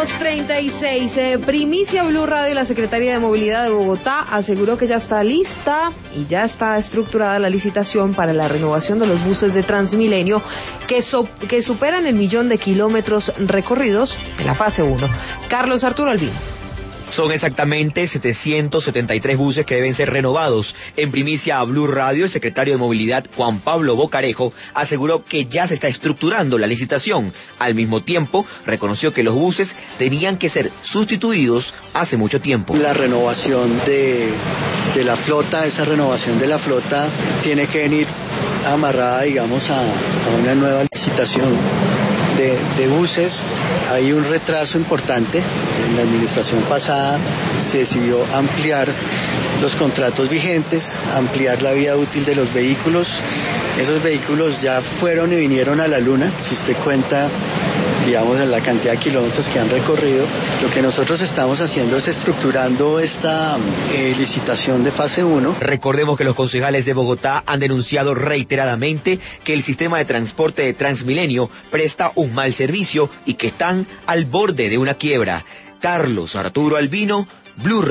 2:36. Primicia Blue Radio. La Secretaría de Movilidad de Bogotá aseguró que ya está lista y ya está estructurada la licitación para la renovación de los buses de Transmilenio que superan el 1.000.000 de kilómetros recorridos en la fase 1. Carlos Arturo Albino. Son exactamente 773 buses que deben ser renovados. En primicia a Blue Radio, el secretario de Movilidad, Juan Pablo Bocarejo, aseguró que ya se está estructurando la licitación. Al mismo tiempo, reconoció que los buses tenían que ser sustituidos hace mucho tiempo. La renovación de la flota, esa renovación de la flota tiene que venir amarrada, digamos, a una nueva licitación de buses. Hay un retraso importante. En la administración pasada se decidió ampliar los contratos vigentes, ampliar la vida útil de los vehículos. Esos vehículos ya fueron y vinieron a la luna. Si usted cuenta, digamos, la cantidad de kilómetros que han recorrido, lo que nosotros estamos haciendo es estructurando esta licitación de fase 1. Recordemos que los concejales de Bogotá han denunciado reiteradamente que el sistema de transporte de Transmilenio presta un mal servicio y que están al borde de una quiebra. Carlos Arturo Albino, Blue